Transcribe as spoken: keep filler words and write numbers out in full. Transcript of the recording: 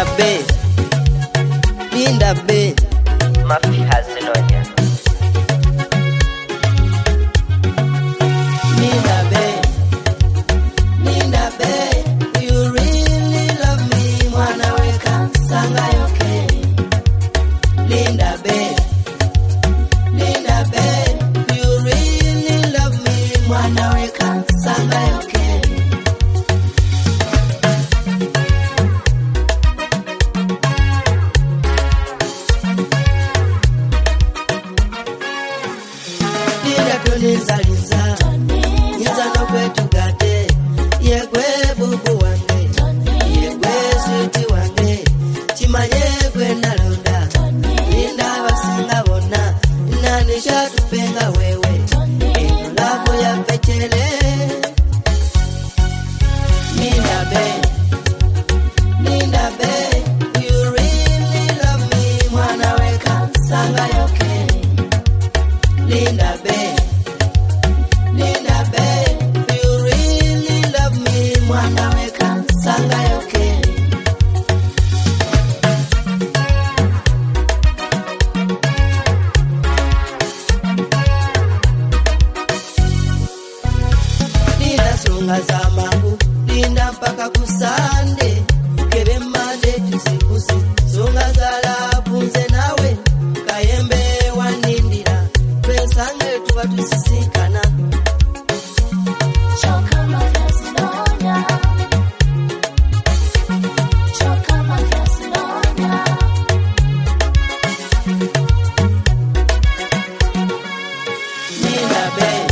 Linda Bay, Linda Bay, Mafi Hasinonia. Linda Bay, Linda Bay, you really love me, mwana weka sanga yoke. Linda Bay, Linda Bay, you really love me, mwana weka sanga yoke. Nizaliza Niza no kwetu gate Yegwe bubu wange Yegwe switi wange Chimanye gwe nalonda Linda basinga bona Nanisha tupenga wewe Eno lako ya pechele Linda Bay, Linda Bay, you really love me, mwana weka sanga yoke. Linda Bay, Linda Bay, you really love me, mwana weka sanga yoke. Linda songa za mangu, Linda mpaka kusande, kebe mande tusikusi, songa za lapunze nawe, kayembe wanindira, twesange tuwa tusisikana. Choka Hasinonia, Choka Hasinonia. Linda Bay,